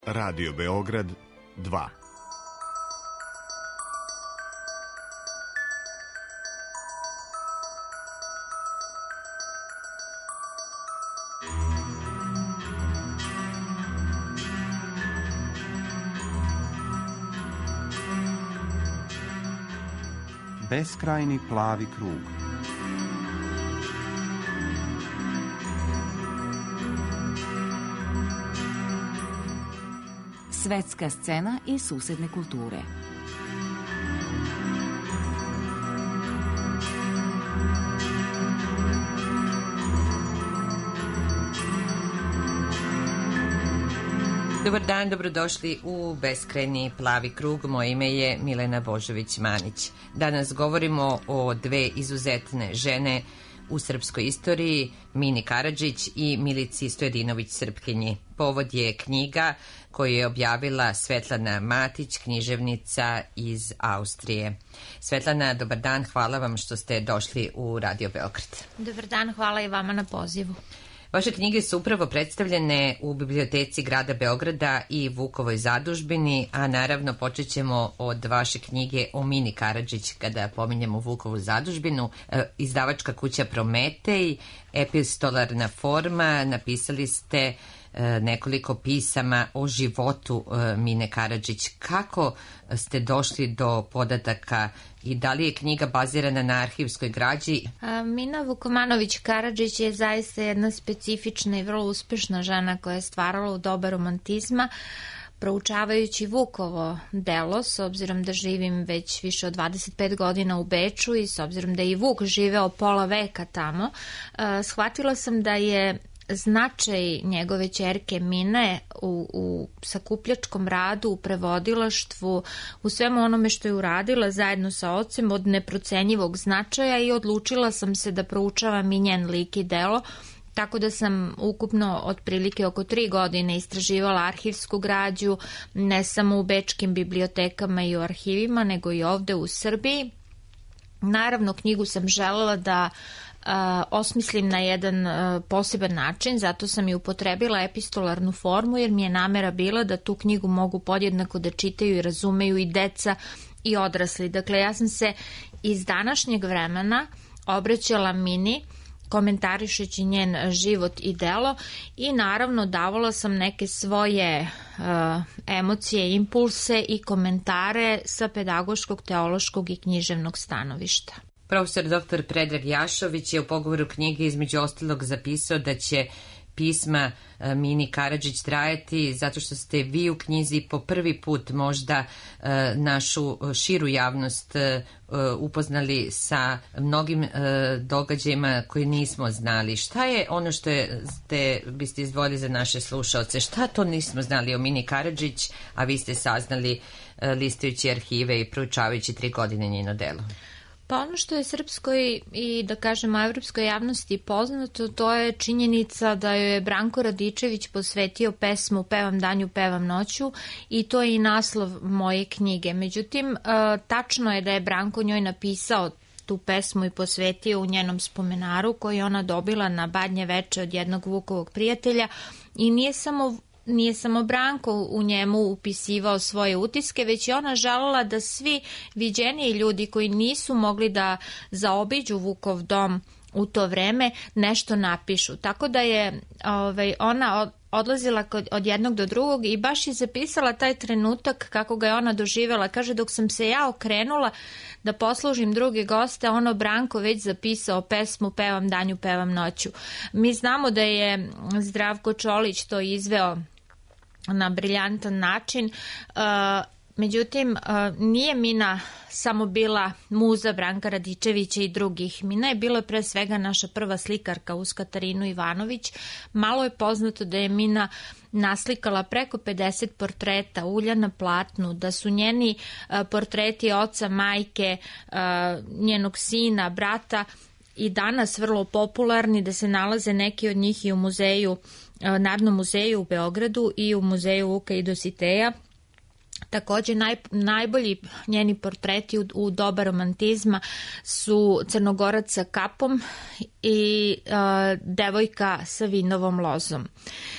Radio Beograd 2. Beskrajni plavi krug. Svetska scena i susedne kulture. Dobar dan, dobrodošli u Beskrajni plavi krug. Moje ime je Milena Božović-Manić. Danas govorimo o dve izuzetne žene u srpskoj istoriji, Mini Karadžić i Milici Stojadinović-Srpkinji. Povod je knjiga koju je objavila Svetlana Matić, književnica iz Austrije. Svetlana, dobar dan, hvala vam što ste došli u Radio Beograd. Dobar dan, hvala i vama na pozivu. Vaše knjige su upravo predstavljene u biblioteci grada Beograda i Vukovoj zadužbini, a naravno počet ćemo od vaše knjige o Mini Karadžić kada pominjemo Vukovu zadužbinu. Izdavačka kuća Prometej, epistolarna forma, napisali ste nekoliko pisama o životu Mine Karadžić. Kako ste došli do podataka i da li je knjiga bazirana na arhivskoj građi? Mina Vukomanović Karadžić je zaista jedna specifična i vrlo uspešna žena koja je stvarala u doba romantizma. Proučavajući Vukovo delo, s obzirom da živim već više od 25 godina u Beču i s obzirom da je i Vuk živeo pola veka tamo, shvatila sam da je značaj njegove ćerke Mine u sakupljačkom radu, u prevodilaštvu, u svemu onome što je uradila zajedno sa ocem od neprocenjivog značaja i odlučila sam se da proučavam i njen lik i delo, tako da sam ukupno otprilike oko 3 godine istraživala arhivsku građu, ne samo u bečkim bibliotekama i u arhivima, nego i ovde u Srbiji. Naravno, knjigu sam želela da osmislim na jedan poseban način, zato sam i upotrebila epistolarnu formu, jer mi je namera bila da tu knjigu mogu podjednako da čitaju i razumeju i deca i odrasli. Dakle, ja sam se iz današnjeg vremena obraćala Mini, komentarišući njen život i delo i naravno davala sam neke svoje emocije, impulse i komentare sa pedagoškog, teološkog i književnog stanovišta. Profesor dr. Predrag Jašović je u pogovoru knjige između ostalog zapisao da će pisma Mini Karadžić trajati zato što ste vi u knjizi po prvi put možda našu širu javnost upoznali sa mnogim događajima koje nismo znali. Šta je ono što biste izdvojili za naše slušaoce? Šta to nismo znali o Mini Karadžić, a vi ste saznali listajući arhive i proučavajući 3 godine njeno delo? Pa ono što je srpskoj i da kažemo evropskoj javnosti poznato, to je činjenica da joj je Branko Radičević posvetio pesmu Pevam danju, pevam noću i to je i naslov moje knjige. Međutim, tačno je da je Branko njoj napisao tu pesmu i posvetio u njenom spomenaru koji je ona dobila na Badnje veče od jednog Vukovog prijatelja i nije samo Branko u njemu upisivao svoje utiske, već je ona želela da svi viđeniji ljudi koji nisu mogli da zaobiđu Vukov dom u to vreme nešto napišu. Tako da je ona odlazila od jednog do drugog i baš je zapisala taj trenutak kako ga je ona doživjela. Kaže, dok sam se ja okrenula da poslužim druge goste, ono Branko već zapisao pesmu Pevam danju, pevam noću. Mi znamo da je Zdravko Čolić to izveo na briljantan način, međutim, nije Mina samo bila muza Branka Radičevića i drugih. Mina je bila pre svega naša prva slikarka uz Katarinu Ivanović. Malo je poznato da je Mina naslikala preko 50 portreta, ulja na platnu, da su njeni portreti oca, majke, njenog sina, brata i danas vrlo popularni, da se nalaze neki od njih i u muzeju, Narodnom muzeju u Beogradu i u muzeju Vuka i Dositeja. Takođe, najbolji njeni portreti u doba romantizma su Crnogorac sa kapom i devojka sa vinovom lozom.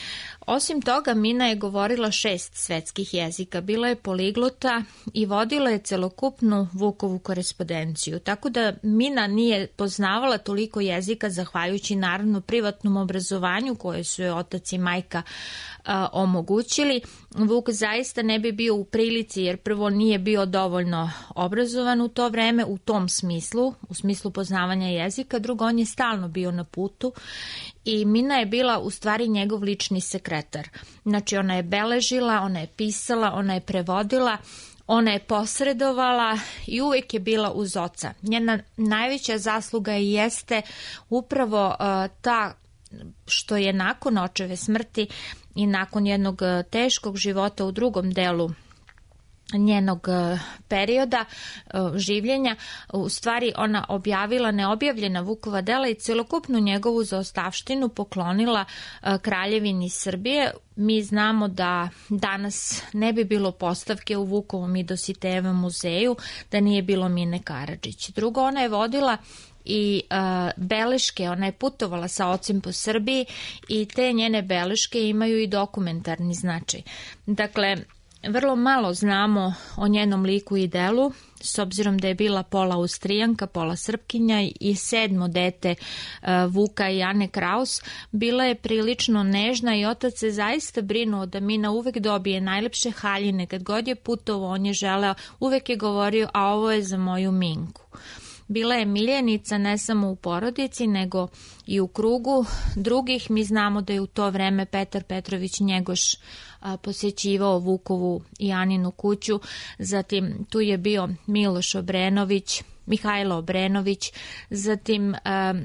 Osim toga, Mina je govorila 6 svetskih jezika, bila je poliglota i vodila je celokupnu Vukovu korespondenciju. Tako da Mina nije poznavala toliko jezika zahvaljujući naravno privatnom obrazovanju koje su je otac i majka omogućili. Vuk zaista ne bi bio u prilici, jer prvo nije bio dovoljno obrazovan u to vreme u tom smislu, u smislu poznavanja jezika, drugo on je stalno bio na putu i Mina je bila u stvari njegov lični sekretar. Znači ona je beležila, ona je pisala, ona je prevodila, ona je posredovala i uvijek je bila uz oca. Njena najveća zasluga jeste upravo ta što je nakon očeve smrti i nakon jednog teškog života u drugom delu njenog perioda življenja, u stvari ona objavila neobjavljena Vukova dela i celokupnu njegovu zaostavštinu poklonila kraljevini Srbije. Mi znamo da danas ne bi bilo postavke u Vukovom i Dositejevom muzeju da nije bilo Mine Karadžić. Drugo, ona je vodila i beleške, ona je putovala sa ocem po Srbiji i te njene beleške imaju i dokumentarni značaj. Dakle, vrlo malo znamo o njenom liku i delu, s obzirom da je bila pola Austrijanka, pola Srpkinja i 7. dete Vuka i Ane Kraus. Bila je prilično nežna i otac se zaista brinuo da Mina uvek dobije najlepše haljine. Kad god je putovao, on je želeo, uvek je govorio, a ovo je za moju Minku. Bila je miljenica ne samo u porodici, nego i u krugu drugih. Mi znamo da je u to vreme Petar Petrović Njegoš posjećivao Vukovu i Aninu kuću. Zatim tu je bio Miloš Obrenović, Mihajlo Obrenović, zatim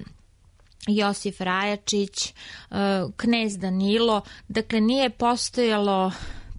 Josif Rajačić, knez Danilo. Dakle, nije postojalo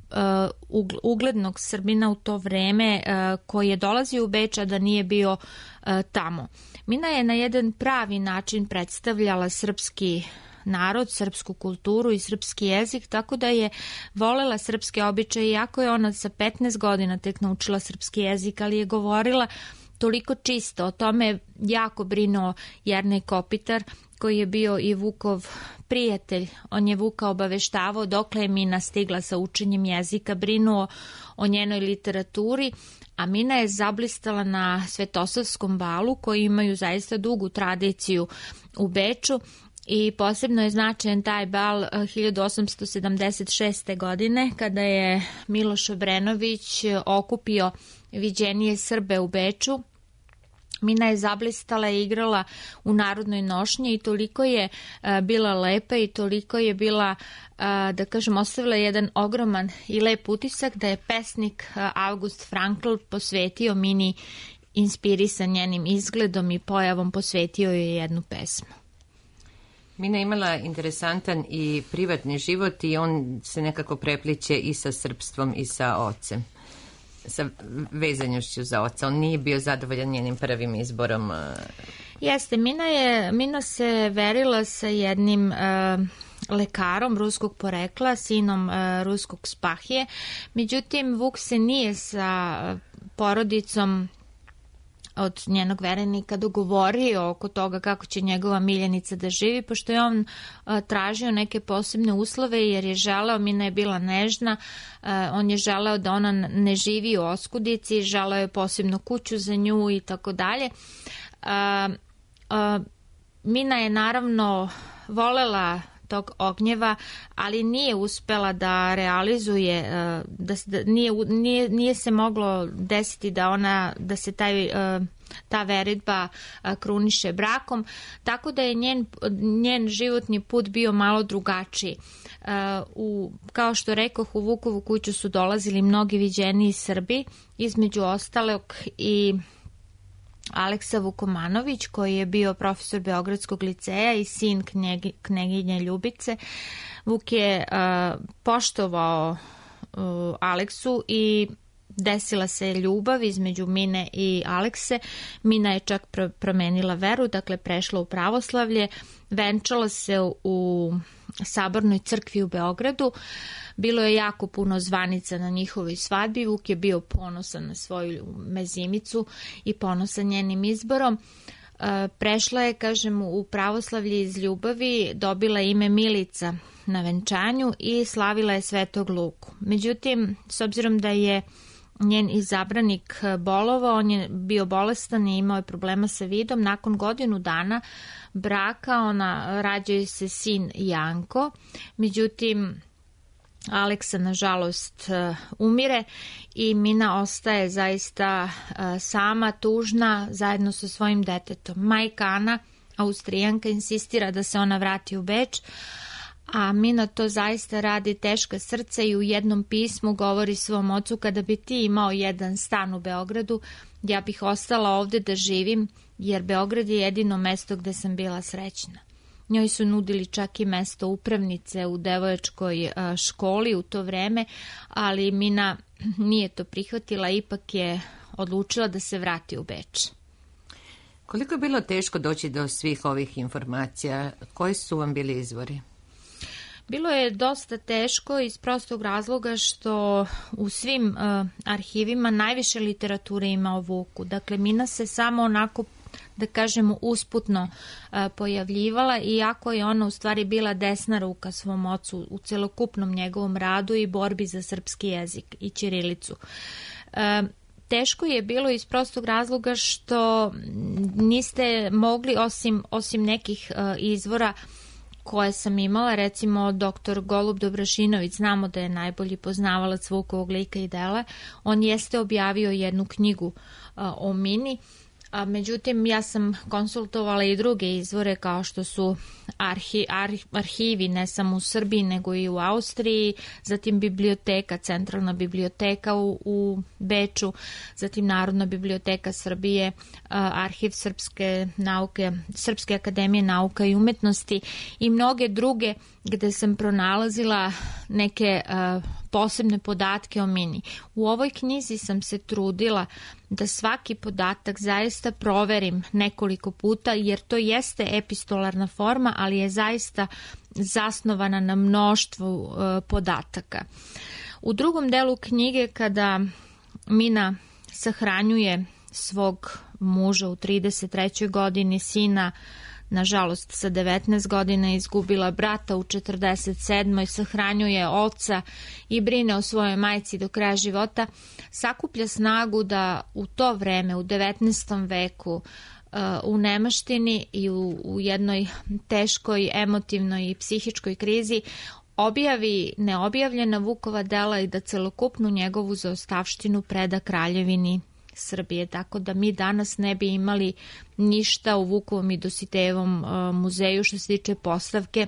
uglednog Srbina u to vreme koji je dolazio u Beč, a da nije bio tamo. Mina je na jedan pravi način predstavljala srpski narod, srpsku kulturu i srpski jezik, tako da je volela srpske običaje, iako je ona sa 15 godina tek naučila srpski jezik, ali je govorila toliko čisto. O tome je jako brinuo Jernej Kopitar, koji je bio i Vukov prijatelj. On je Vuka obaveštavao dokle je Mina stigla sa učenjem jezika, brinuo o njenoj literaturi, a Mina je zablistala na Svetosavskom balu, koji imaju zaista dugu tradiciju u Beču. I posebno je značajan taj bal 1876. godine, kada je Miloš Obrenović okupio viđenije Srbe u Beču. Mina je zablistala i igrala u narodnoj nošnji i toliko je bila lepa i toliko je bila, da kažem, ostavila jedan ogroman i lep utisak da je pesnik August Frankl posvetio Mini, inspirisan njenim izgledom i pojavom, posvetio joj jednu pesmu. Mina je imala interesantan i privatni život i on se nekako prepliče i sa srpstvom i sa ocem, sa vezanjošću za oca. On nije bio zadovoljan njenim prvim izborom. Jeste, Mina se verila sa jednim lekarom ruskog porekla, sinom ruskog Spahije. Međutim, Vuk se nije sa porodicom od njenog verenika dogovorio oko toga kako će njegova miljenica da živi, pošto je on tražio neke posebne uslove jer je želeo, Mina je bila nežna, on je želeo da ona ne živi u oskudici, želeo je posebnu kuću za nju i tako dalje. Mina je naravno volela tog ognjeva, ali nije uspela da realizuje, nije se moglo desiti da se ta veredba kruniše brakom, tako da je njen životni put bio malo drugačiji. Kao što rekoh, u Vukovu kuću su dolazili mnogi viđeniji Srbi, između ostalog i Aleksa Vukomanović, koji je bio profesor Beogradskog liceja i sin kneginje Ljubice. Vuk je poštovao Aleksu i desila se ljubav između Mine i Alekse. Mina je čak promenila veru, dakle prešla u pravoslavlje, venčala se u Sabornoj crkvi u Beogradu. Bilo je jako puno zvanica na njihovoj svadbi. Vuk je bio ponosan na svoju mezimicu i ponosan njenim izborom. Prešla je, kažem, u pravoslavlje iz ljubavi, dobila ime Milica na venčanju i slavila je Svetog Luku. Međutim, s obzirom da je njen izabranik bolovao, on je bio bolestan i imao je problema sa vidom, nakon godinu dana braka rađaju se sin Janko. Međutim, Aleksa, nažalost, umire i Mina ostaje zaista sama, tužna, zajedno sa svojim detetom. Majka Ana, Austrijanka, insistira da se ona vrati u Beč, a Mina to zaista radi teška srca i u jednom pismu govori svom ocu: kada bi ti imao jedan stan u Beogradu, ja bih ostala ovde da živim, jer Beograd je jedino mesto gde sam bila srećna. Njoj su nudili čak i mesto upravnice u devojačkoj školi u to vreme, ali Mina nije to prihvatila, ipak je odlučila da se vrati u Beč. Koliko je bilo teško doći do svih ovih informacija? Koji su vam bili izvori? Bilo je dosta teško iz prostog razloga što u svim arhivima najviše literature ima o Vuku. Dakle, Mina se samo onako, da kažemo, usputno pojavljivala, iako je ona u stvari bila desna ruka svom ocu u celokupnom njegovom radu i borbi za srpski jezik i ćirilicu. Teško je bilo iz prostog razloga što niste mogli, osim nekih izvora koje sam imala, recimo dr. Golub Dobrašinović, znamo da je najbolji poznavalac Vukovog lika i dela, on jeste objavio jednu knjigu o Mini, međutim ja sam konsultovala i druge izvore kao što su arhivi ne samo u Srbiji nego i u Austriji, zatim biblioteka, centralna biblioteka u Beču, zatim Narodna biblioteka Srbije, arhiv Srpske akademije nauka i umetnosti i mnoge druge gde sam pronalazila neke posebne podatke o Mini. U ovoj knjizi sam se trudila da svaki podatak zaista proverim nekoliko puta, jer to jeste epistolarna forma, ali je zaista zasnovana na mnoštvu podataka. U drugom delu knjige, kada Mina sahranjuje svog muža u 33. godini, sina, nažalost sa 19 godina, izgubila brata u 47. sahranjuje oca i brine o svojoj majci do kraja života, sakuplja snagu da u to vreme, u 19. veku, u nemaštini i u jednoj teškoj emotivnoj i psihičkoj krizi objavi neobjavljena Vukova dela i da celokupnu njegovu zaostavštinu preda Kraljevini Srbije, tako da mi danas ne bi imali ništa u Vukovom i Dositejevom muzeju što se tiče postavke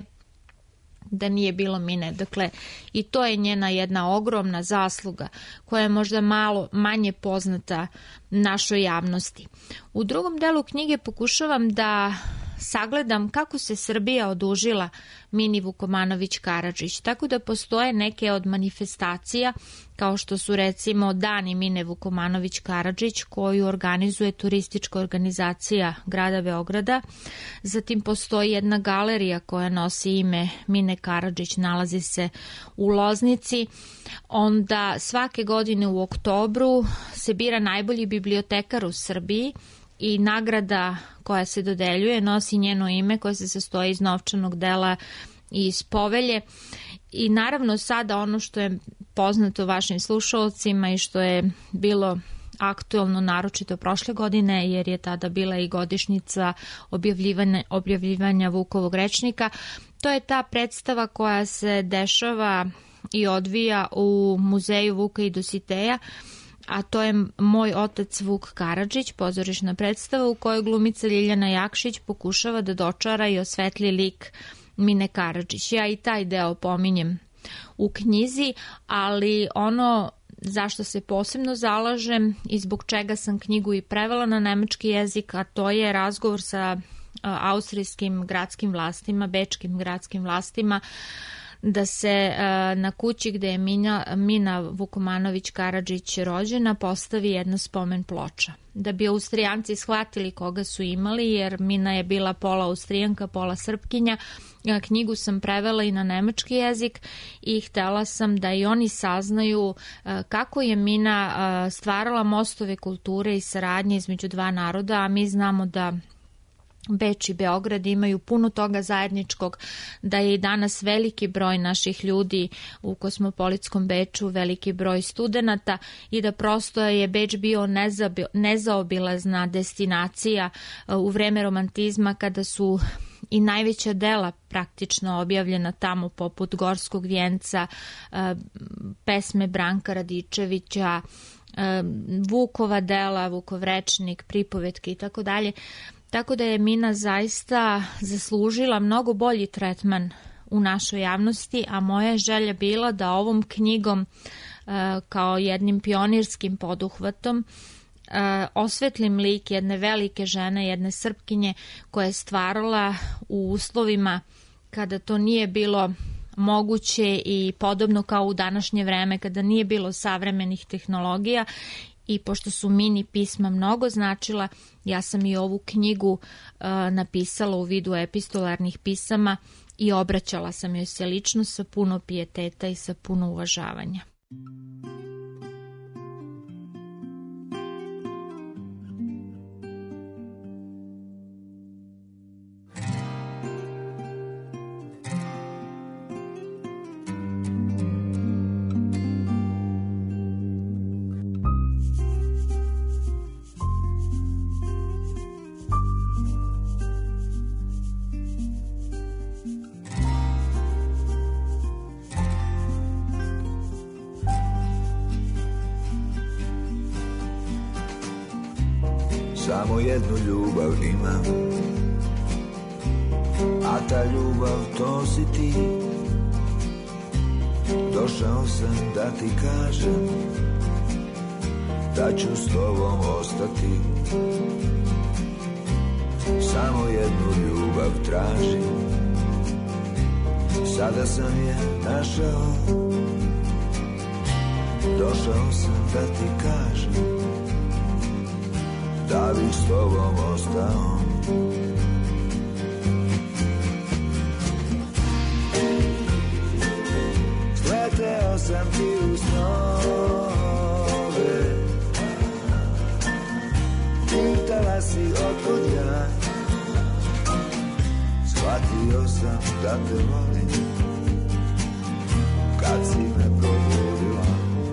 da nije bilo Mine. Dakle, i to je njena jedna ogromna zasluga koja je možda malo manje poznata našoj javnosti. U drugom delu knjige pokušavam da sagledam kako se Srbija odužila Mini Vukomanović Karadžić, tako da postoje neke od manifestacija kao što su recimo Dani Mine Vukomanović Karadžić koju organizuje turistička organizacija grada Beograda, zatim postoji jedna galerija koja nosi ime Mine Karadžić, nalazi se u Loznici, onda svake godine u oktobru se bira najbolji bibliotekar u Srbiji i nagrada koja se dodeljuje nosi njeno ime koje se sastoji iz novčanog dela i iz povelje. I naravno sada ono što je poznato vašim slušalcima i što je bilo aktuelno naročito prošle godine, jer je tada bila i godišnjica objavljivanja Vukovog rečnika, to je ta predstava koja se dešava i odvija u muzeju Vuka i Dositeja, a to je Moj otac Vuk Karadžić, pozorišna predstava u kojoj glumica Ljiljana Jakšić pokušava da dočara i osvetli lik Mine Karadžić. Ja i taj deo pominjem u knjizi, ali ono zašto se posebno zalažem i zbog čega sam knjigu i prevela na nemački jezik, a to je razgovor sa austrijskim gradskim vlastima, bečkim gradskim vlastima, da se na kući gde je Mina Vukomanović Karadžić rođena postavi jedna spomen ploča. Da bi Austrijanci shvatili koga su imali, jer Mina je bila pola Austrijanka, pola Srpkinja, knjigu sam prevela i na nemački jezik i htela sam da i oni saznaju kako je Mina stvarala mostove kulture i saradnje između dva naroda, a mi znamo da Beč i Beograd imaju puno toga zajedničkog, da je i danas veliki broj naših ljudi u Kosmopolitskom Beču, veliki broj studenata i da prosto je Beč bio nezaobilazna destinacija u vreme romantizma kada su i najveća dela praktično objavljena tamo, poput Gorskog vijenca, pesme Branka Radičevića, Vukova dela, Vukov rečnik, pripovetke i tako dalje. Tako da je Mina zaista zaslužila mnogo bolji tretman u našoj javnosti, a moja je želja bila da ovom knjigom kao jednim pionirskim poduhvatom osvetlim lik jedne velike žene, jedne Srpkinje koja je stvarala u uslovima kada to nije bilo moguće i podobno kao u današnje vreme kada nije bilo savremenih tehnologija. I pošto su Mini pisma mnogo značila, ja sam i ovu knjigu napisala u vidu epistolarnih pisama i obraćala sam joj se lično sa puno pijeteta i sa puno uvažavanja. Samo jednu ljubav imam, a ta ljubav to si ti. Došao sam da ti kažem da ću s tobom ostati. Samo jednu ljubav tražim, sada sam je našao. Došao sam da ti kažem da bih s tobom ostao. Sleteo sam ti u snove, pitala si otkud ja. Shvatio sam da te volim kad si me probudila.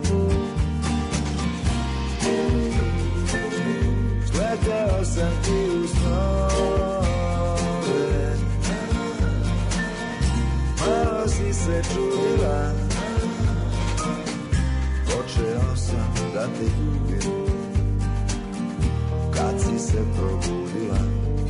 Sleteo sam ti u snove, malo si se čudila. Počeo sam da te ljubim kad si se probudila.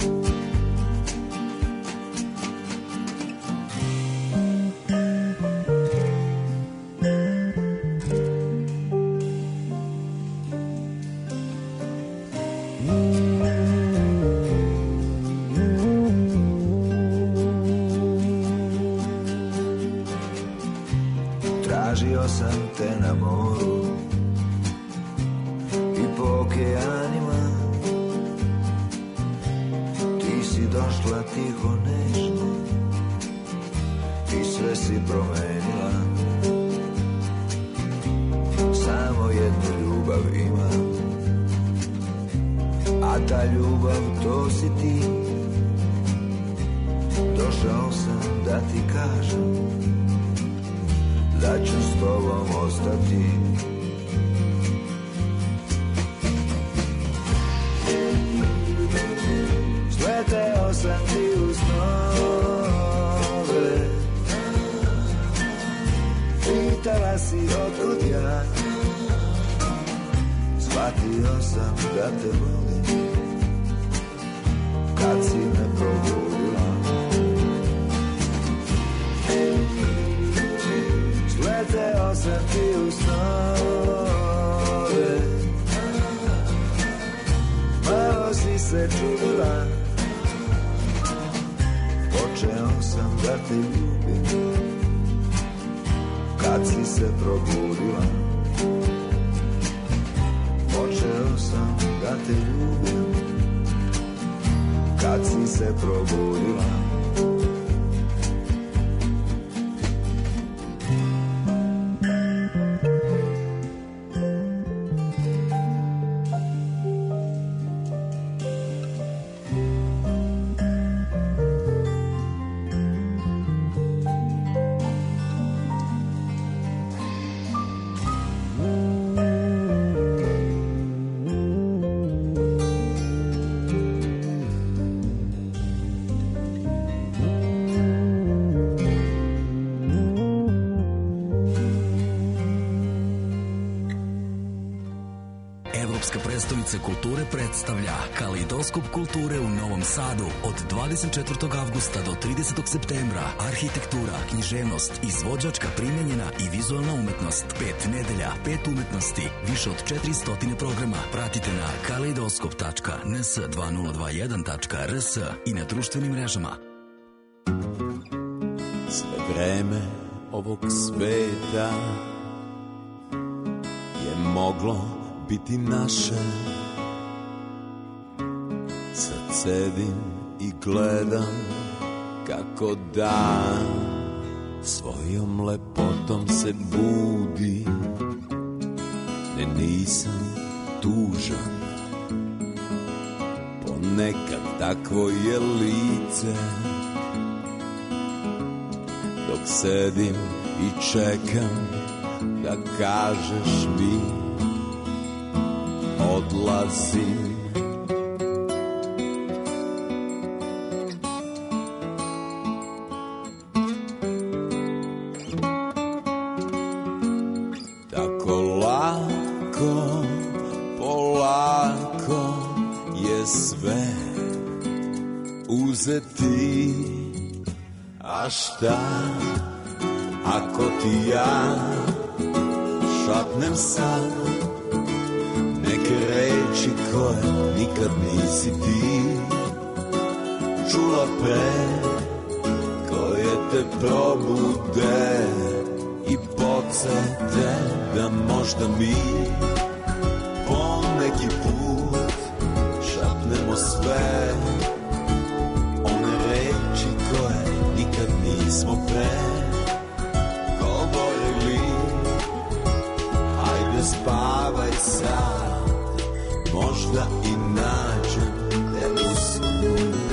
Tražio sam te na moru i po okeanima. Ti si došla tiho, nežno i sve si promenila. Samo jednu ljubav imam, a ta ljubav to si ti. Došao sam da ti kažem da ću s tobom ostati. Sleteo sam ti u snove, pitala si otkud ja. Shvatio sam da te volim kad si me probudila. Sleteo sam ti u snove, malo si se čudila. Počeo sam da te ljubim kad si se probudila. Počeo sam da te ljubim kad si se probudila. Evropska prestonica kulture predstavlja Kaleidoskop kulture u Novom Sadu od 24. avgusta do 30. septembra. Arhitektura, književnost, izvođačka, primenjena i vizualna umetnost. 5 nedelja, 5 umetnosti, više od 400 programa. Pratite na kaleidoskop.ns2021.rs i na društvenim mrežama. Sve vreme ovog sveta je moglo biti naše. Sad sedim i gledam kako dan svojom lepotom se budi. Ne, nisam tužan, ponekad takvo je lice. Dok sedim i čekam da kažeš mi odlazim. Tako lako, polako je sve uzeti. A šta ako ti ja šapnem sad neke reči koje nikad nisi ti čula pre, koje te probude i podsete da možda mi po neki put šapnemo sve one reči koje nikad nismo pre govorili. Hajde spavaj sad, možda i nađem te u snu.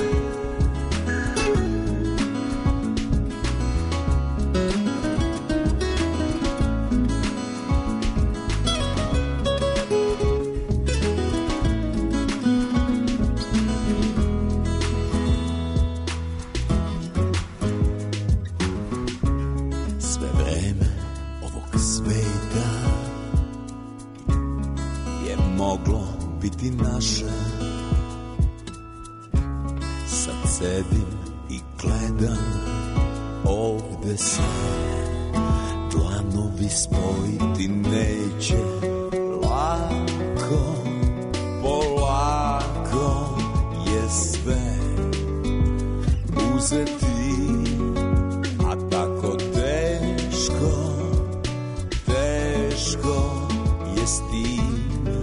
Naše. Sad sedim i gledam ovde se dlanovi spojiti neće. Lako, polako je sve uzeti, a tako teško, teško je s tim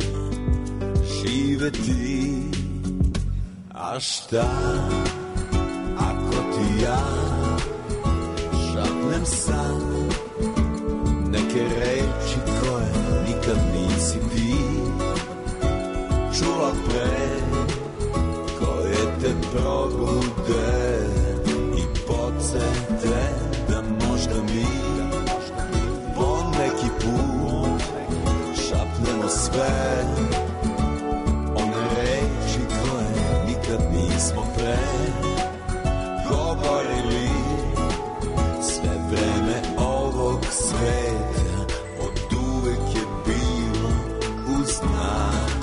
živeti. A šta ako ti ja šapnem sad neke reči koje nikad nisi ti čula pre, koje te probude i podsete da možda mi po neki put šapnemo sve nismo pre govorili. Sve vreme ovog sveta od uvek je bilo uz nas.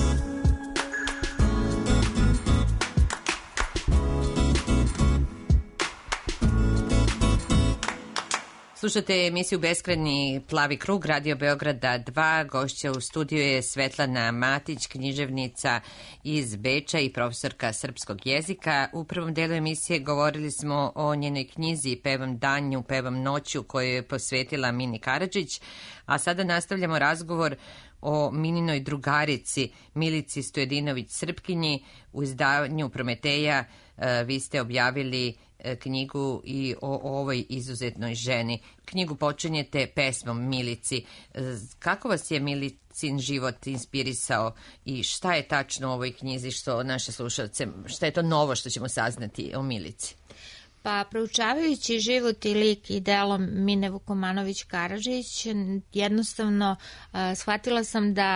Slušate emisiju Beskrajni plavi krug, Radio Beograda 2. Gošća u studiju je Svetlana Matić, književnica iz Beča i profesorka srpskog jezika. U prvom delu emisije govorili smo o njenoj knjizi Pevam danju, pevam noću, koju je posvetila Mini Karadžić, a sada nastavljamo razgovor o Mininoj drugarici Milici Stojedinović-Srpkinji. U izdanju Prometeja vi ste objavili knjigu i o ovoj izuzetnoj ženi. Knjigu počinjete pesmom Milici. Kako vas je Milicin život inspirisao i šta je tačno u ovoj knjizi što naše slušalce, šta je to novo što ćemo saznati o Milici? Pa, proučavajući život i lik i delo Mine Vukomanović Karadžić, jednostavno shvatila sam da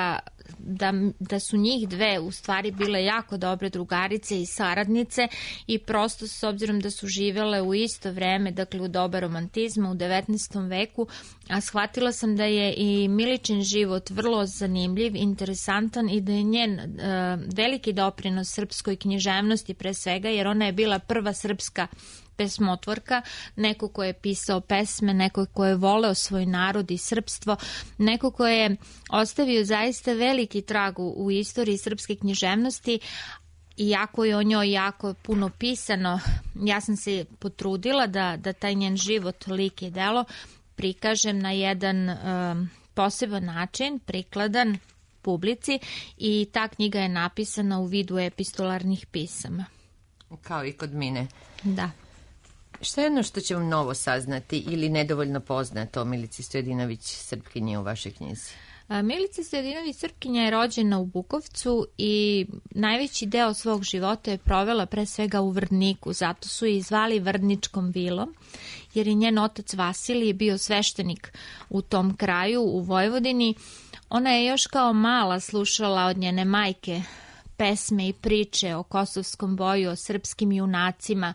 da su njih dve u stvari bile jako dobre drugarice i saradnice i prosto s obzirom da su živele u isto vreme, dakle u doba romantizma u 19. veku, a shvatila sam da je i Miličin život vrlo zanimljiv, interesantan i da je njen veliki doprinos srpskoj književnosti pre svega, jer ona je bila prva srpska pesmotvorka, neko ko je pisao pesme, neko ko je voleo svoj narod i srpstvo, neko ko je ostavio zaista veliki trag u istoriji srpske književnosti. Iako je o njoj jako puno pisano, ja sam se potrudila da taj njen život, lik i delo prikažem na jedan poseban način, prikladan publici, i ta knjiga je napisana u vidu epistolarnih pisama. Kao i kod Mine. Da. Šta je jedno što će vam novo saznati ili nedovoljno poznato o Milici Stojadinović Srpkinji u vašoj knjizi? Milica Stojadinović Srpkinja je rođena u Bukovcu i najveći deo svog života je provela pre svega u Vrdniku, zato su je zvali Vrdničkom vilom, jer je njen otac Vasilij bio sveštenik u tom kraju, u Vojvodini. Ona je još kao mala slušala od njene majke pesme i priče o Kosovskom boju, o srpskim junacima,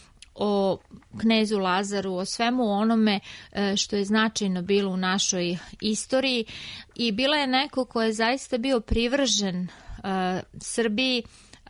o knezu Lazaru, o svemu onome što je značajno bilo u našoj istoriji, i bila je neko ko je zaista bio privržen Srbiji,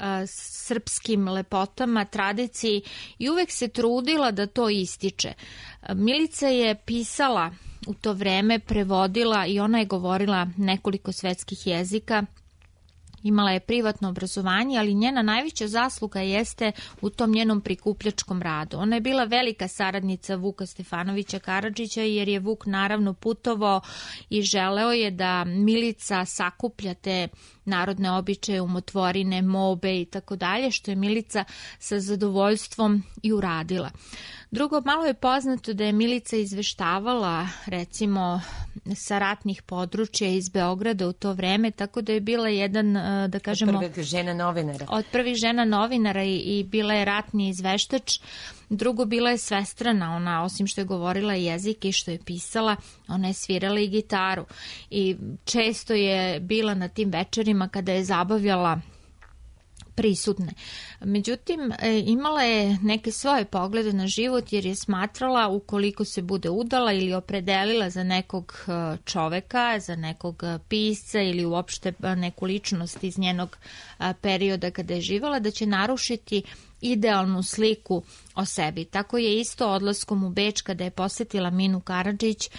srpskim lepotama, tradiciji, i uvek se trudila da to ističe. Milica je pisala u to vreme, prevodila i ona je govorila nekoliko svetskih jezika. Imala je privatno obrazovanje, ali njena najveća zasluga jeste u tom njenom prikupljačkom radu. Ona je bila velika saradnica Vuka Stefanovića Karadžića, jer je Vuk naravno putovao i želeo je da Milica sakuplja te narodne običaje, umotvorine, mobe i tako dalje, što je Milica sa zadovoljstvom i uradila. Drugo, malo je poznato da je Milica izveštavala, recimo, sa ratnih područja iz Beograda u to vreme, tako da je bila jedan, da kažemo... Od prvih žena novinara. Od prvih žena novinara i bila je ratni izveštač. Drugo, bila je svestrana, ona osim što je govorila jezik i što je pisala, ona je svirala i gitaru. I često je bila na tim večerima kada je zabavljala prisutne. Međutim, imala je neke svoje poglede na život, jer je smatrala ukoliko se bude udala ili opredelila za nekog čoveka, za nekog pisca ili uopšte neku ličnost iz njenog perioda kada je živala, da će narušiti idealnu sliku o sebi. Tako je isto odlaskom u Beč, kada je posetila Minu Karadžić,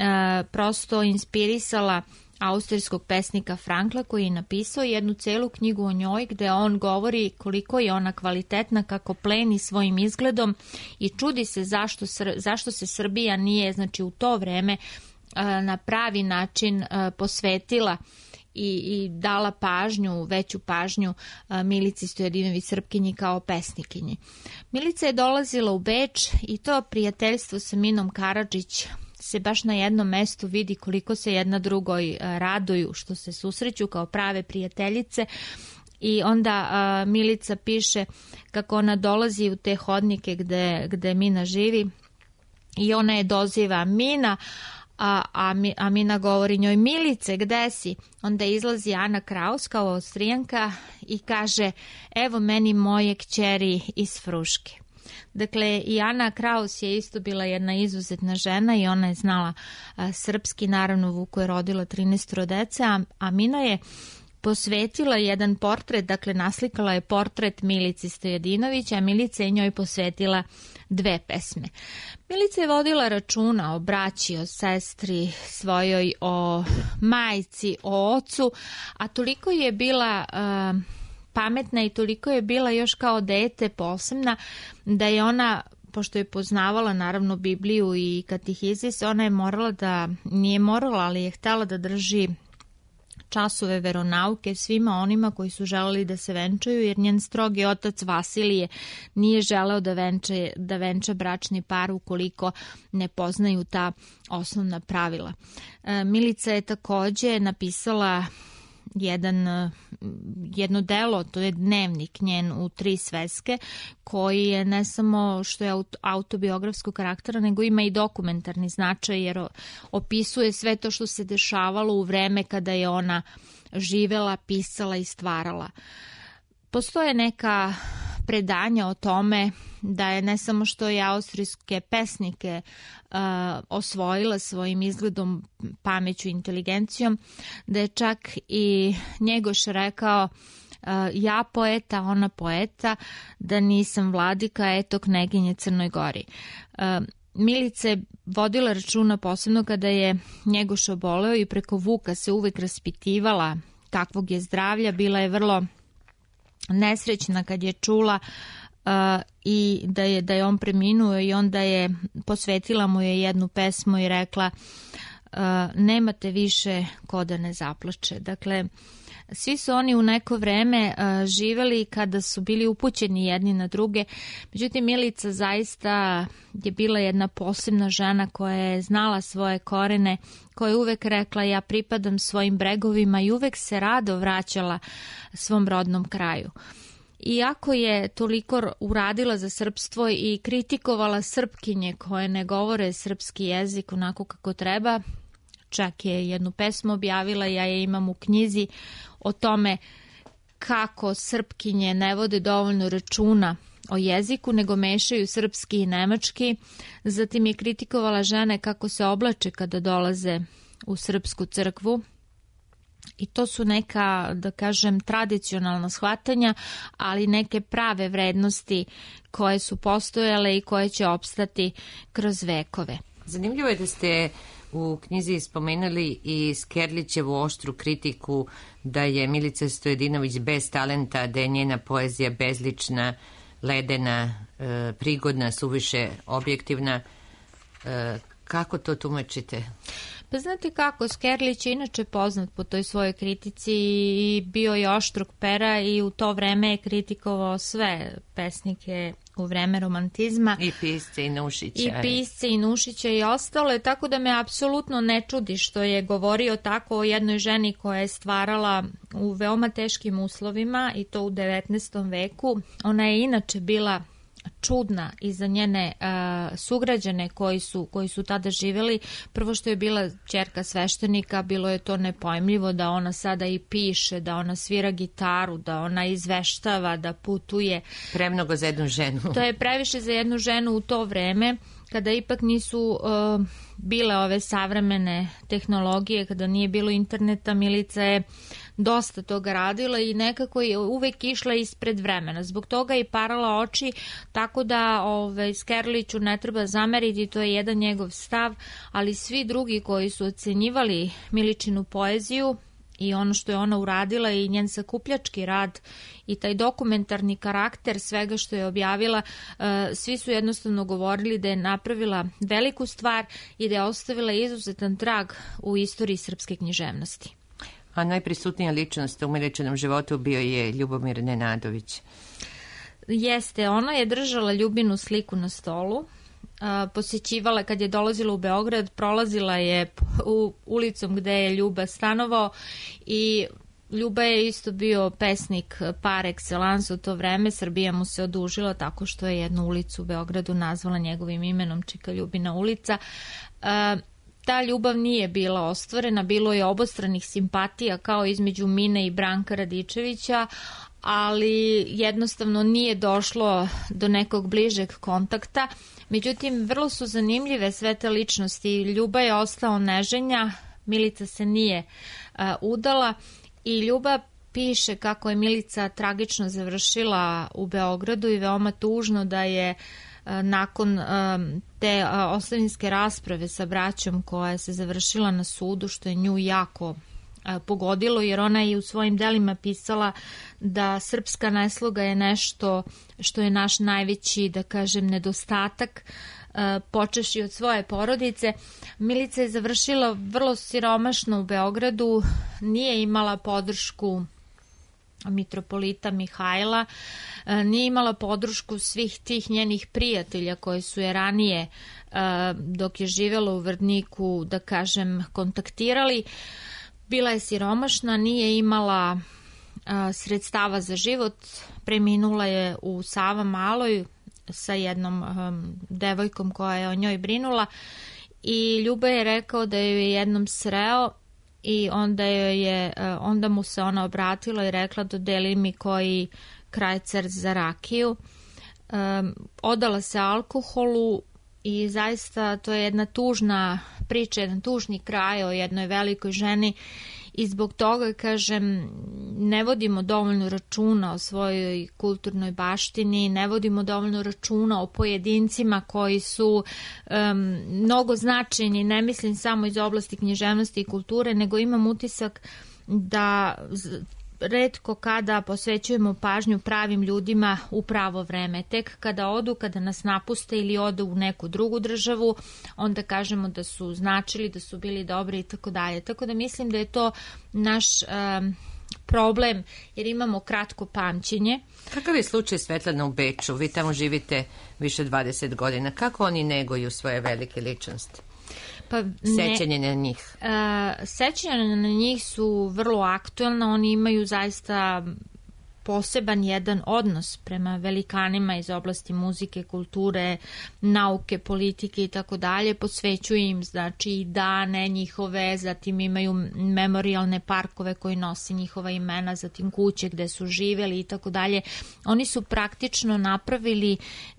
prosto inspirisala austrijskog pesnika Frankla, koji je napisao jednu celu knjigu o njoj, gde on govori koliko je ona kvalitetna, kako pleni svojim izgledom, i čudi se zašto se Srbija nije, znači, u to vreme na pravi način posvetila i dala pažnju, veću pažnju Milici Stojadinović Srpkinji kao pesnikinji. Milica je dolazila u Beč i to prijateljstvo sa Minom Karadžić se baš na jednom mestu vidi koliko se jedna drugoj raduju što se susreću kao prave prijateljice. I onda Milica piše kako ona dolazi u te hodnike gde Mina živi i ona je doziva Mina, a Mina govori njoj: Milice, gde si? Onda izlazi Ana Kraus kao Austrijanka i kaže: evo meni moje kćeri iz Fruške. Dakle, i Ana Kraus je isto bila jedna izuzetna žena i ona je znala srpski. Naravno, Vuku je rodila 13 dece, a Mina je posvetila jedan portret, dakle naslikala je portret Milici Stojadinović, a Milica je njoj posvetila 2 pesme. Milica je vodila računa o braći, o sestri svojoj, o majci, o ocu, a toliko je bila pametna i toliko je bila još kao dete posebna da je ona, pošto je poznavala naravno Bibliju i katehizis, ona je morala nije morala, ali je htela da drži časove veronauke svima onima koji su želeli da se venčaju, jer njen strogi otac Vasilije nije želeo da venča bračni par ukoliko ne poznaju ta osnovna pravila. Milica je takođe napisala jedno delo, to je dnevnik njen u 3 sveske, koji je ne samo što je autobiografskog karaktera, nego ima i dokumentarni značaj, jer opisuje sve to što se dešavalo u vreme kada je ona živela, pisala i stvarala. Postoje neka predanja o tome da je ne samo što je austrijske pesnike osvojila svojim izgledom, pameću, inteligencijom, da je čak i Njegoš rekao ja poeta, ona poeta, da nisam vladika, eto kneginje Crnoj Gori. Milica je vodila računa posebno kada je Njegoš oboleo i preko Vuka se uvek raspitivala kakvog je zdravlja, bila je vrlo nesrećna kad je čula i da je on preminuo i onda je posvetila mu je jednu pesmu i rekla nemate više ko da ne zaplače. Dakle, svi su oni u neko vreme živeli kada su bili upućeni jedni na druge. Međutim, Milica zaista je bila jedna posebna žena koja je znala svoje korene, koja je uvek rekla ja pripadam svojim bregovima i uvek se rado vraćala svom rodnom kraju. Iako je toliko uradila za srpstvo i kritikovala Srpkinje koje ne govore srpski jezik onako kako treba, čak je jednu pesmu objavila, ja je imam u knjizi, o tome kako Srpkinje ne vode dovoljno računa o jeziku, nego mešaju srpski i nemački. Zatim je kritikovala žene kako se oblače kada dolaze u srpsku crkvu. I to su neka, da kažem, tradicionalna shvatanja, ali neke prave vrednosti koje su postojale i koje će opstati kroz vekove. Zanimljivo je da ste u knjizi spomenuli i Skerlićevu oštru kritiku da je Milica Stojedinović bez talenta, da je njena poezija bezlična, ledena, prigodna, suviše objektivna. Kako to tumačite? Pa znate kako, Skerlić je inače poznat po toj svojoj kritici i bio je oštrog pera i u to vreme je kritikovao sve pesnike u vreme romantizma. I pisce i Nušića. I pisce i Nušića i ostalo, tako da me apsolutno ne čudi što je govorio tako o jednoj ženi koja je stvarala u veoma teškim uslovima i to u 19. veku. Ona je inače bila čudna i za njene sugrađane koji su tada živjeli. Prvo što je bila ćerka sveštenika, bilo je to nepojmljivo da ona sada i piše, da ona svira gitaru, da ona izveštava, da putuje. Premnogo za jednu ženu. To je previše za jednu ženu u to vreme, kada ipak nisu bile ove savremene tehnologije, kada nije bilo interneta. Milica je dosta toga radila i nekako je uvek išla ispred vremena. Zbog toga je parala oči, tako da Skerliću ne treba zameriti, to je jedan njegov stav, ali svi drugi koji su ocenjivali Miličinu poeziju i ono što je ona uradila i njen sakupljački rad i taj dokumentarni karakter svega što je objavila, svi su jednostavno govorili da je napravila veliku stvar i da je ostavila izuzetan trag u istoriji srpske književnosti. A najprisutnija ličnost u Miličinom životu bio je Ljubomir Nenadović. Jeste, ona je držala Ljubinu sliku na stolu, posjećivala kad je dolazila u Beograd, prolazila je u ulicom gde je Ljuba stanovao i Ljuba je isto bio pesnik par excellence u to vreme. Srbija mu se odužila tako što je jednu ulicu u Beogradu nazvala njegovim imenom, Čika Ljubina ulica. Ta ljubav nije bila ostvarena, bilo je obostranih simpatija kao između Mine i Branka Radičevića, ali jednostavno nije došlo do nekog bližeg kontakta. Međutim, vrlo su zanimljive sve te ličnosti. Ljuba je ostao neženja, Milica se nije udala i Ljuba piše kako je Milica tragično završila u Beogradu i veoma tužno da je nakon te ostavinske rasprave sa braćom koja se završila na sudu, što je nju jako pogodilo, jer ona je u svojim delima pisala da srpska nesloga je nešto što je naš najveći, da kažem, nedostatak, počevši od svoje porodice. Milica je završila vrlo siromašno u Beogradu, nije imala podršku mitropolita Mihajla, nije imala podršku svih tih njenih prijatelja koji su je ranije, dok je živjela u Vrdniku, da kažem, kontaktirali. Bila je siromašna, nije imala sredstava za život, preminula je u Savamaloj sa jednom devojkom koja je o njoj brinula i Ljuba je rekao da ju je jednom sreo i onda mu se ona obratila i rekla dodeli mi koji krajcar za rakiju. Odala se alkoholu i zaista to je jedna tužna priča, jedan tužni kraj o jednoj velikoj ženi i zbog toga, kažem, ne vodimo dovoljno računa o svojoj kulturnoj baštini, ne vodimo dovoljno računa o pojedincima koji su mnogo značajni, ne mislim samo iz oblasti književnosti i kulture, nego imam utisak da retko kada posvećujemo pažnju pravim ljudima u pravo vreme. Tek kada odu, kada nas napuste ili odu u neku drugu državu, onda kažemo da su značili, da su bili dobri i tako dalje. Tako da mislim da je to naš problem, jer imamo kratko pamćenje. Kakav je slučaj Svetlana u Beču? Vi tamo živite više od 20 godina. Kako oni neguju svoje velike ličnosti? Sećanje na njih. Sećanje na njih su vrlo aktuelna, oni imaju zaista poseban jedan odnos prema velikanima iz oblasti muzike, kulture, nauke, politike i tako dalje. Posvećuju im znači dane njihove, zatim imaju memorijalne parkove koji nose njihova imena, zatim kuće gde su živeli i tako dalje. Oni su praktično napravili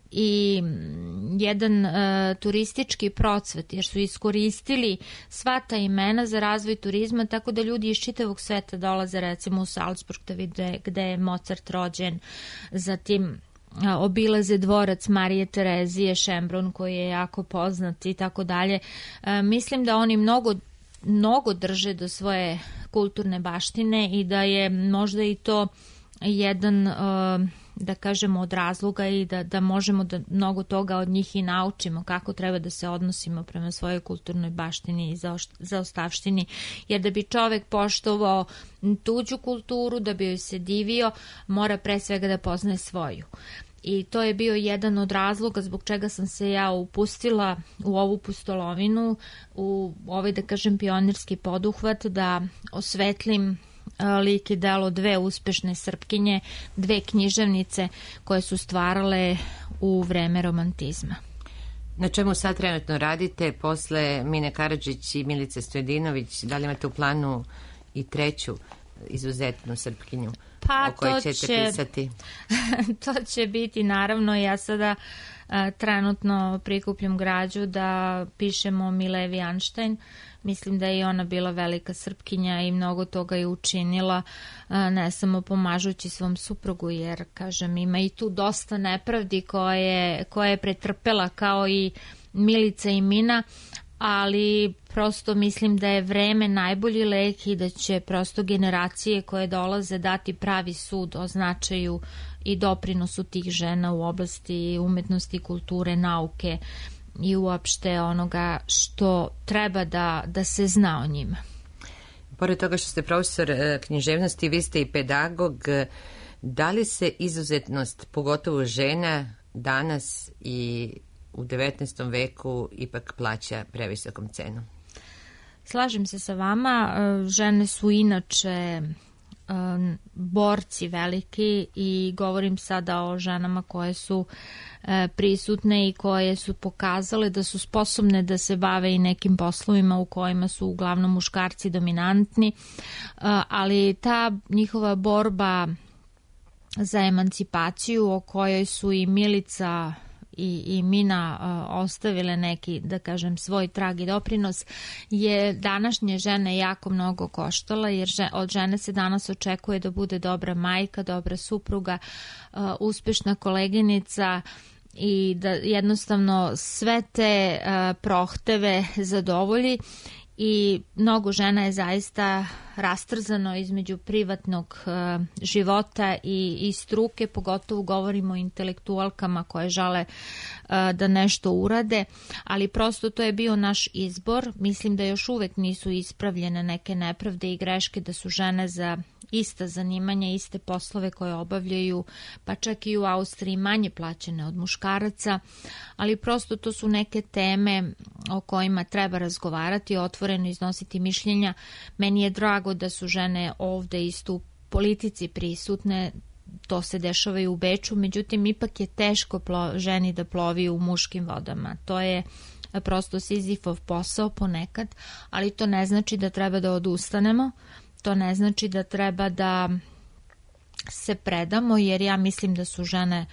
i jedan turistički procvet, jer su iskoristili sva ta imena za razvoj turizma, tako da ljudi iz čitavog sveta dolaze recimo u Salzburg da vide gde je Mozart rođen, zatim obilaze dvorac Marije Terezije Šembrun koji je jako poznat i tako dalje. Mislim da oni mnogo drže do svoje kulturne baštine i da je možda i to jedan da kažemo od razloga i da možemo da mnogo toga od njih i naučimo kako treba da se odnosimo prema svojoj kulturnoj baštini i zaostavštini, jer da bi čovek poštovao tuđu kulturu, da bi joj se divio, mora pre svega da poznaje svoju. I to je bio jedan od razloga zbog čega sam se ja upustila u ovu pustolovinu, u ovaj, da kažem, pionirski poduhvat, da osvetlim lik i delo dve uspešne Srpkinje, dve književnice koje su stvarale u vreme romantizma. Na čemu sad trenutno radite posle Mine Karadžić i Milice Stojedinović? Da li imate u planu i treću izuzetnu Srpkinju o kojoj ćete pisati? To će biti, naravno, ja sada trenutno prikupljam građu da pišemo Milevi Anštajn. Mislim da je i ona bila velika Srpkinja i mnogo toga je učinila, ne samo pomažući svom suprugu, jer, kažem, ima i tu dosta nepravdi koje je pretrpela kao i Milica i Mina, ali prosto mislim da je vreme najbolji lek i da će prosto generacije koje dolaze dati pravi sud o značaju i doprinosu tih žena u oblasti umetnosti, kulture, nauke i uopšte onoga što treba da se zna o njima. Pored toga što ste profesor književnosti, vi ste i pedagog. Da li se izuzetnost, pogotovo žena, danas i u 19. veku ipak plaća previsokom cenom? Slažem se sa vama. Žene su inače borci veliki i govorim sada o ženama koje su prisutne i koje su pokazale da su sposobne da se bave i nekim poslovima u kojima su uglavnom muškarci dominantni, ali ta njihova borba za emancipaciju o kojoj su i Milica i Mina ostavile neki, da kažem, svoj trag i doprinos, je današnje žene jako mnogo koštala, jer od žene se danas očekuje da bude dobra majka, dobra supruga, uspešna koleginica i da jednostavno sve te prohteve zadovolji. I mnogo žena je zaista rastrzano između privatnog života i struke, pogotovo govorimo o intelektualkama koje žele da nešto urade, ali prosto to je bio naš izbor. Mislim da još uvek nisu ispravljene neke nepravde i greške, da su žene za ista zanimanja, iste poslove koje obavljaju, pa čak i u Austriji manje plaćene od muškaraca, ali prosto to su neke teme o kojima treba razgovarati, otvoreno iznositi mišljenja. Meni je drago drago da su žene ovde isto u politici prisutne. To se dešava i u Beču, međutim ipak je teško ženi da plovi u muškim vodama. To je prosto Sizifov posao ponekad, ali to ne znači da treba da odustanemo, to ne znači da treba da se predamo, jer ja mislim da su žene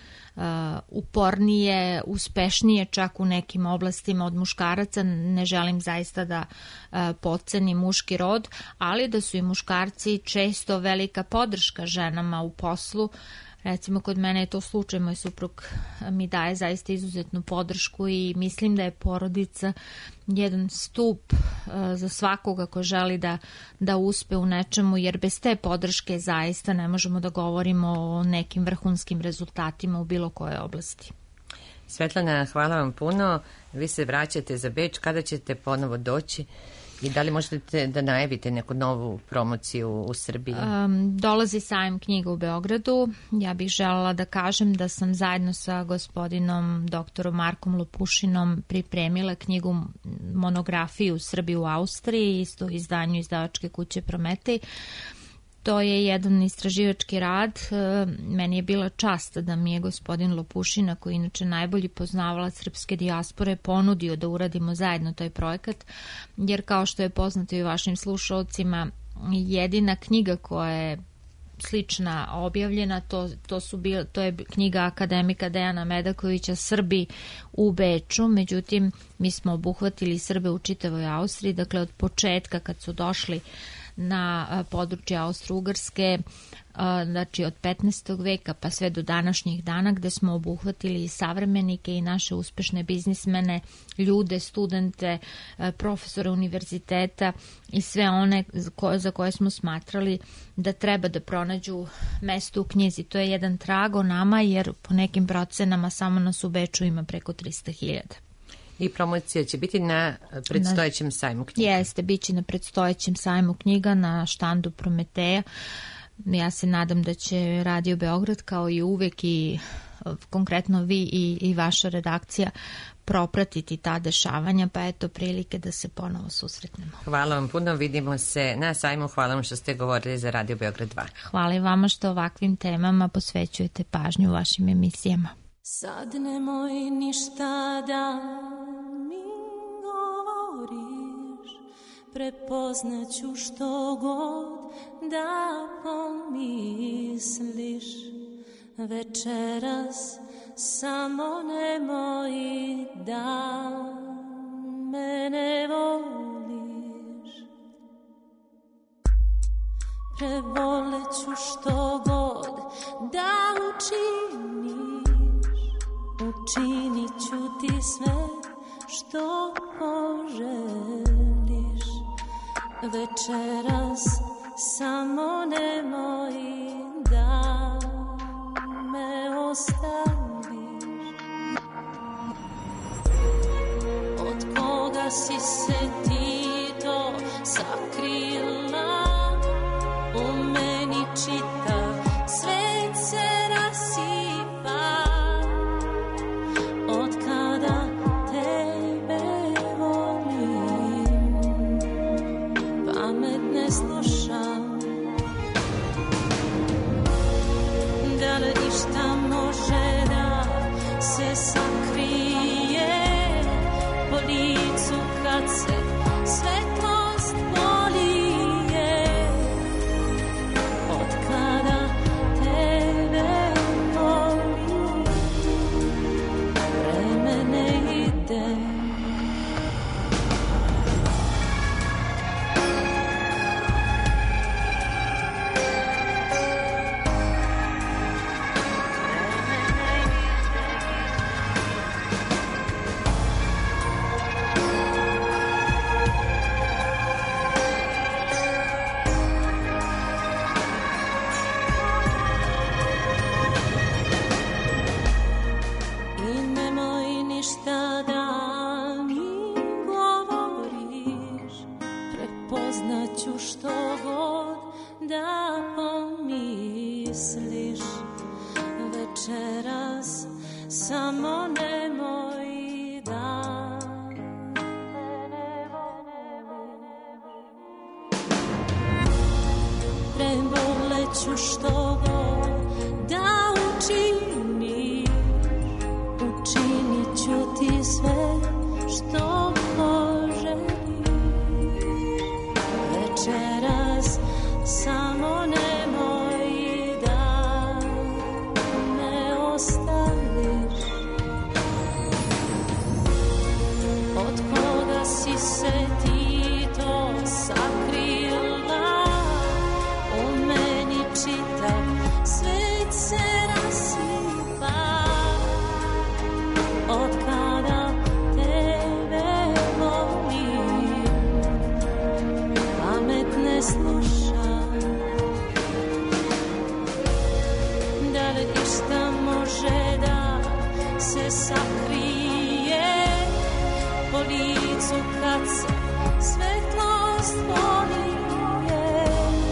upornije, uspešnije čak u nekim oblastima od muškaraca. Ne želim zaista da potcenim muški rod, ali da su i muškarci često velika podrška ženama u poslu. Recimo, kod mene je to slučaj, moj suprug mi daje zaista izuzetnu podršku i mislim da je porodica jedan stup za svakoga ko želi da uspe u nečemu, jer bez te podrške zaista ne možemo da govorimo o nekim vrhunskim rezultatima u bilo kojoj oblasti. Svetlana, hvala vam puno. Vi se vraćate za Beč. Kada ćete ponovo doći? I da li možete da najavite neku novu promociju u Srbiji? Dolazi sajam knjiga u Beogradu. Ja bih želela da kažem da sam zajedno sa gospodinom doktorom Markom Lopušinom pripremila knjigu monografiju Srbije u Austriji, isto u izdanju izdavačke kuće Prometej. To je jedan istraživački rad. Meni je bila čast da mi je gospodin Lopušina, koji inače najbolji poznavalac srpske dijaspore, ponudio da uradimo zajedno taj projekat, jer kao što je poznato i vašim slušalcima, jedina knjiga koja je slična objavljena, to je knjiga akademika Dejana Medakovića Srbi u Beču, međutim mi smo obuhvatili Srbe u čitavoj Austriji, dakle od početka kad su došli na područje Austro-Ugarske, znači od 15. veka pa sve do današnjih dana, gde smo obuhvatili i savremenike i naše uspešne biznismene, ljude, studente, profesore univerziteta i sve one za koje smo smatrali da treba da pronađu mesto u knjizi. To je jedan trag o nama, jer po nekim procenama samo nas u Beču ima preko 300.000. I promocija će biti na predstojećem sajmu knjiga. Jeste, bit će na predstojećem sajmu knjiga na štandu Prometeja. Ja se nadam da će Radio Beograd kao i uvek i konkretno vi i vaša redakcija propratiti ta dešavanja, pa eto prilike da se ponovo susretnemo. Hvala vam puno, vidimo se na sajmu. Hvala vam što ste govorili za Radio Beograd 2. Hvala i vama što ovakvim temama posvećujete pažnju u vašim emisijama. Sad nemoj ništa da mi govoriš, prepoznaću što god da pomisliš. Večeras samo nemoj da mene voliš. Prevoleću što god da učiniš, učinit ću ti sve što poželiš. Večeras samo nemoj da me ostaviš. Od koga si se ti to sakrila? U meni čitav svet se rasipa. Od kada tebe volim, pamet ne slušam. Da li išta može da se sakrije po licu kad se svetlost polije? Od kada tebe volim, vreme ne ide. ću što god da učinim, učinit ću ti sve što poželim. Večeras samo nemoj da me ostaviš. Od koga si se ti to sakrila, u meni čitav svet se rasipa. Od kada tebe volim, pamet ne slušam. Da li išta može da se sakrije po licu kad se svetlost polije?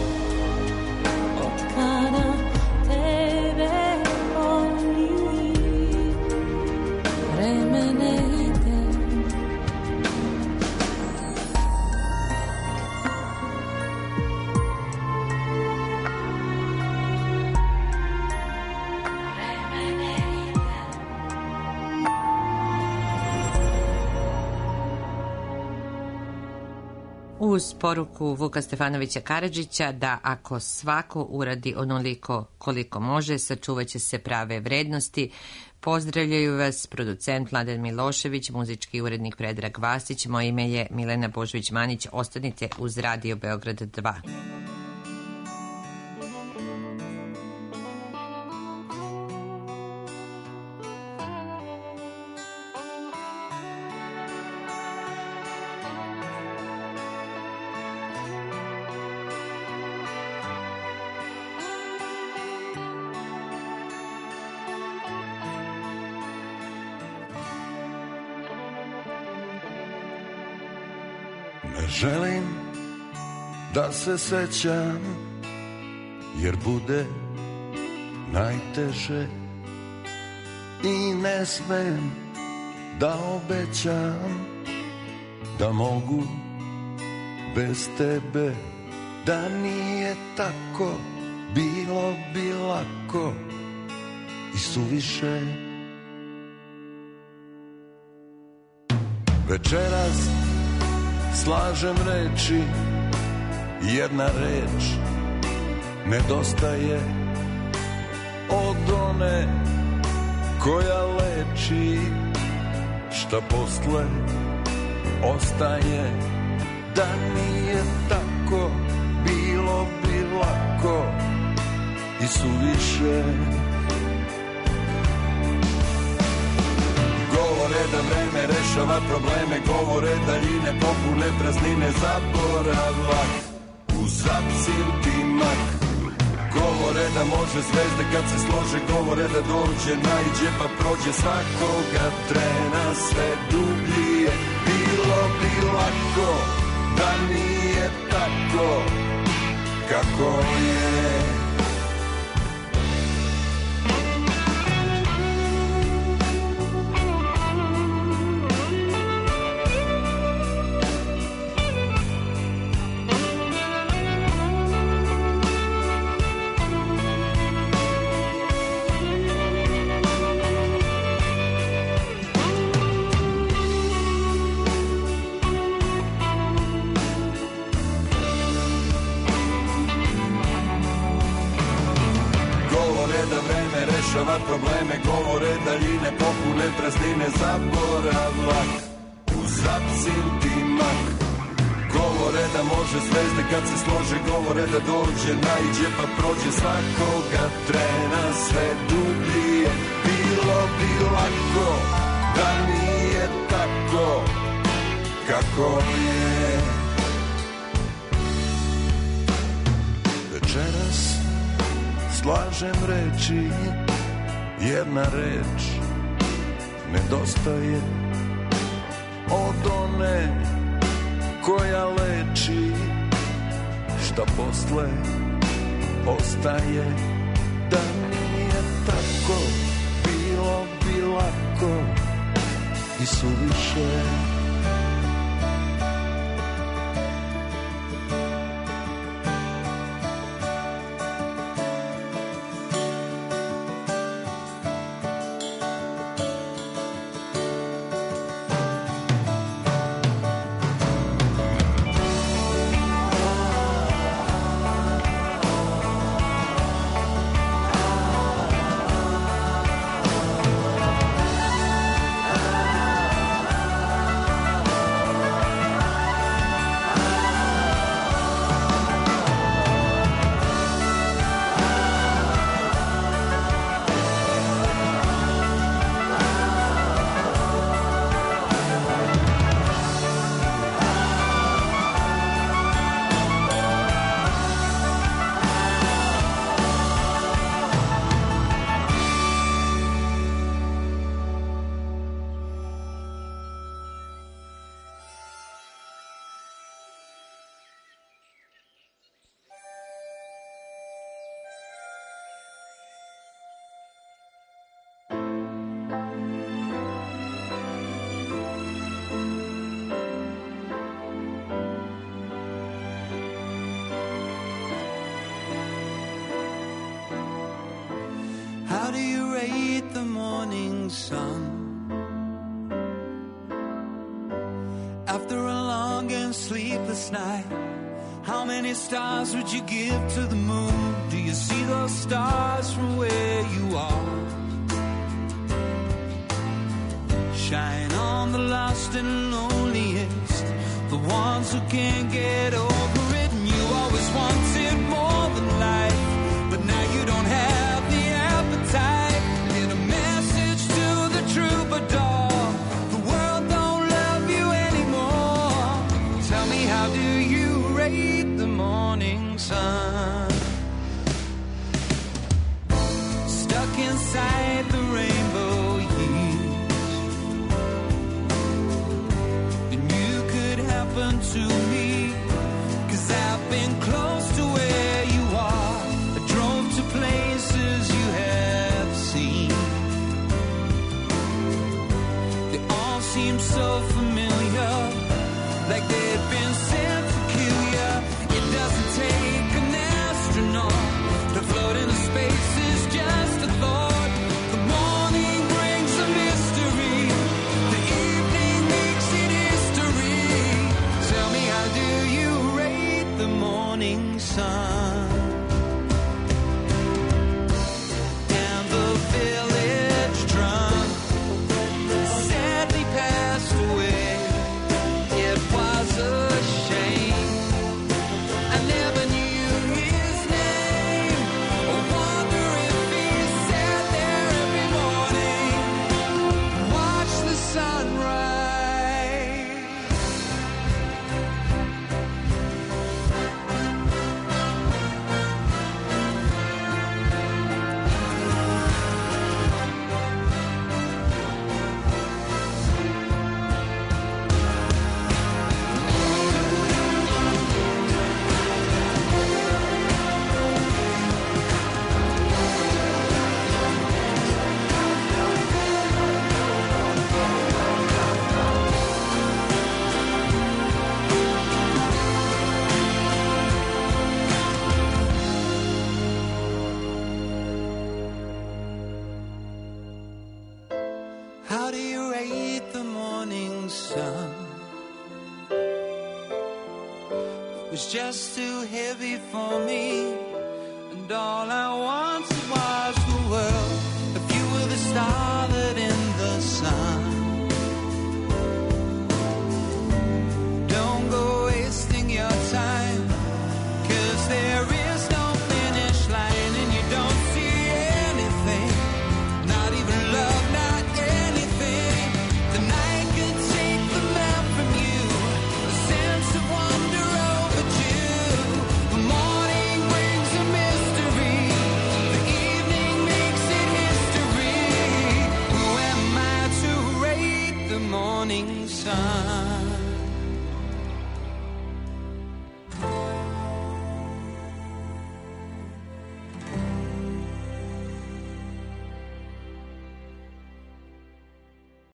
Od kada tebe volim, vreme ne ide. Uz poruku Vuka Stefanovića Karadžića da ako svako uradi onoliko koliko može, sačuvaće se prave vrednosti. Pozdravljaju vas producent Mladen Milošević, muzički urednik Predrag Vasić. Moje ime je Milena Božović-Manić. Ostanite uz Radio Beograd 2. Ne želim da se sećam, jer bude najteže. I ne smem da obećam da mogu bez tebe. Da nije tako, bilo bi lako i suviše. Večeras slažem reči, jedna reč nedostaje od one koja leči. Šta posle ostaje? Da nije tako, bilo bi lako i suviše. Govore da vreme rešava probleme, govore daljine popune praznine, zaborava uz apsintimak. Govore da može zvezde kad se slože, govore da dođe, naiđe pa prođe svakoga trena sve dublje. Bilo bi lako da nije tako kako je. Probleme govore daljine popune praznine, zaboravlak uz apsintimak. Govore da može zvezde kad se slože, govore da dođe, naiđe pa prođe svakoga trena sve dublje. Bilo bi lako da nije tako kako je. Večeras slažem reči, jedna reč nedostaje od one koja leči. Šta posle ostaje? Da nije tako, bilo bi lako i suviše. rate the morning sun? After a long and sleepless night, how many stars would you give to the moon? Do you see those stars from where you are? Shine on the lost and loneliest, the ones who can't get over it. And you always wanted more than life, but now you don't have the appetite. Get a message to the troubadour, the world don't love you anymore. Tell me, how do you rate the morning sun? Stuck inside the rainbow years, and you could happen to me, 'cause I've been close to where you are. I drove to places you have seen. They all seem so familiar, like they've been sent to kill you. It doesn't take an astronaut to float into space, is just a thought. The morning brings a mystery, the evening makes it history. Tell me, how do you rate the morning sun? And the village drum sadly passed away. It was a shame, I never knew his name. I wonder if he sat there every morning, watch the sunrise. How do you rate the morning sun? It was just too heavy for me, and all